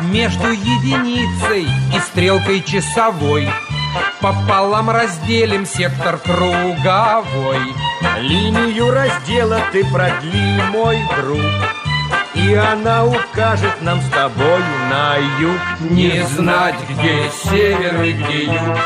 между единицей и стрелкой часовой пополам разделим сектор круговой. Линию раздела ты продли, мой друг, и она укажет нам с тобой на юг. Не знать, где север и где юг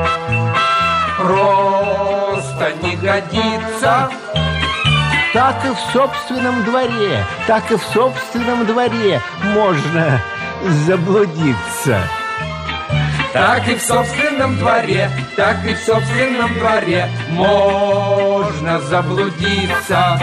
просто не годится. Так и в собственном дворе, так и в собственном дворе можно заблудиться. Так и в собственном дворе, так и в собственном дворе можно заблудиться.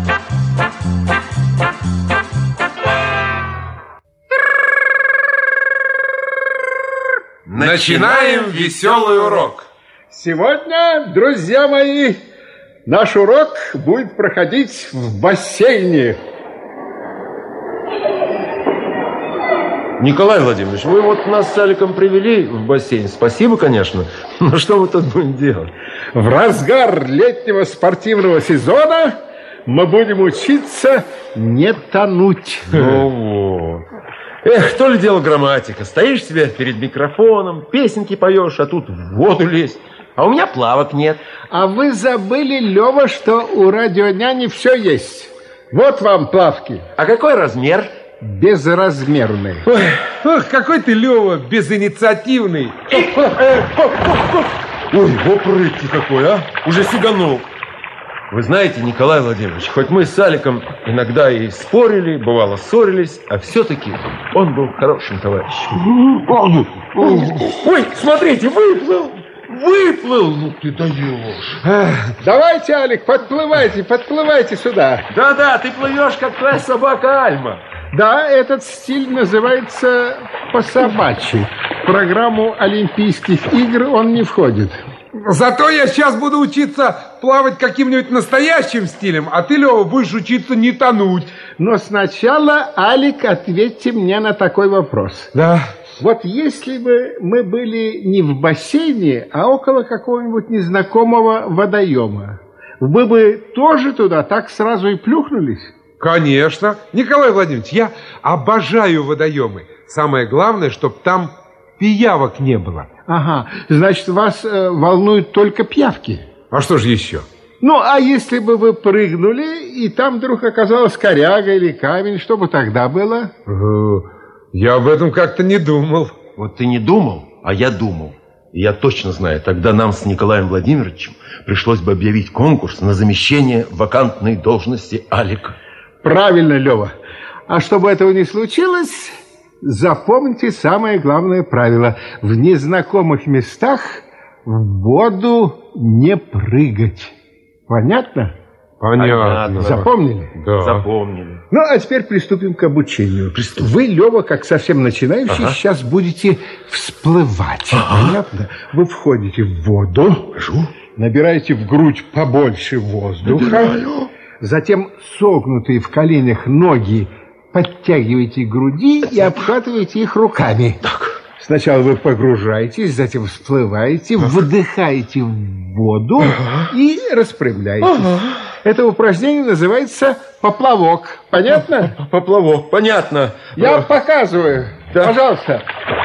Начинаем веселый урок. Сегодня, друзья мои, наш урок будет проходить в бассейне. Николай Владимирович, вы вот нас с Аликом привели в бассейн. Спасибо, конечно. Но что мы тут будем делать? В разгар летнего спортивного сезона мы будем учиться не тонуть. Ну вот. Эх, то ли дело грамматика. Стоишь себе перед микрофоном, песенки поешь, а тут в воду лезть. А у меня плавок нет. А вы забыли, Лёва, что у радионяни все есть. Вот вам плавки. А какой размер? Безразмерный. Ох, какой ты, Лёва, безинициативный. Ой, опрытки какой, а? Уже сиганул. Вы знаете, Николай Владимирович, хоть мы с Аликом иногда и спорили, бывало ссорились, а все-таки он был хорошим товарищем. Ой, смотрите, выплыл! Выплыл! Ну ты даешь. Давайте, Алик, подплывайте сюда. Да-да, ты плывешь, как твоя собака Альма. Да, этот стиль называется по-собачьи. В программу Олимпийских игр он не входит. Зато я сейчас буду учиться плавать каким-нибудь настоящим стилем, а ты, Лёва, будешь учиться не тонуть. Но сначала, Алик, ответьте мне на такой вопрос. Да. Вот если бы мы были не в бассейне, а около какого-нибудь незнакомого водоема, вы бы тоже туда так сразу и плюхнулись? Конечно. Николай Владимирович, я обожаю водоемы. Самое главное, чтобы там пиявок не было. Ага, значит, вас волнуют только пиявки. А что же еще? Ну, а если бы вы прыгнули, и там вдруг оказалась коряга или камень, что бы тогда было? Я об этом как-то не думал. Вот ты не думал, а я думал. И я точно знаю, тогда нам с Николаем Владимировичем пришлось бы объявить конкурс на замещение вакантной должности Алика. Правильно, Лёва. А чтобы этого не случилось, запомните самое главное правило. В незнакомых местах в воду не прыгать. Понятно? Понятно. Запомнили? Да. Запомнили. Ну, а теперь приступим к обучению. Вы, Лёва, как совсем начинающий, сейчас будете всплывать. Понятно? Вы входите в воду, набираете в грудь побольше воздуха, затем согнутые в коленях ноги подтягиваете к груди и обхватываете их руками. Так. Сначала вы погружаетесь, затем всплываете, выдыхаете в воду и распрямляетесь. Это упражнение называется поплавок. Понятно? Поплавок, понятно. Я показываю. Да. Пожалуйста.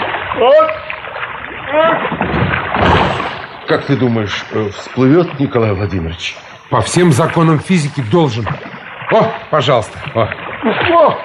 Как ты думаешь, всплывет Николай Владимирович? По всем законам физики должен. О, пожалуйста. О.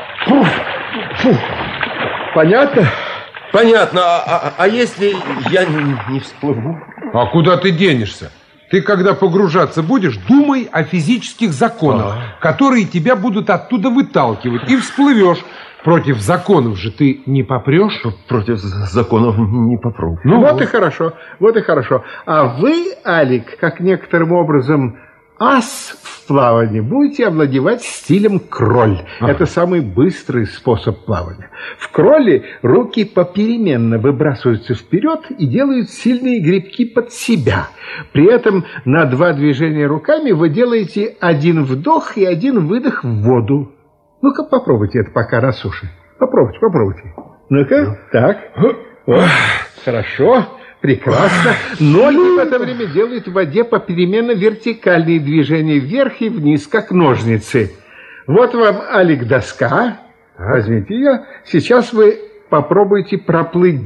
Понятно? Понятно. А если я не всплыву? А куда ты денешься? Ты, когда погружаться будешь, думай о физических законах, которые тебя будут оттуда выталкивать, и всплывешь. Против законов же ты не попрешь? Против законов не попру. Ну вот и хорошо, вот и хорошо. А вы, Алик, как некоторым образом ас в плавании, будете овладевать стилем кроль. Это самый быстрый способ плавания. В кроле руки попеременно выбрасываются вперед и делают сильные грибки под себя. При этом на 2 движения руками вы делаете 1 вдох и 1 выдох в воду. Ну-ка, попробуйте это пока на суше. Попробуйте. Ну-ка, так. Хорошо. Прекрасно. Ноги в это время делают в воде попеременно вертикальные движения вверх и вниз, как ножницы. Вот вам, Алик, доска. Возьмите ее. Сейчас вы попробуйте проплыть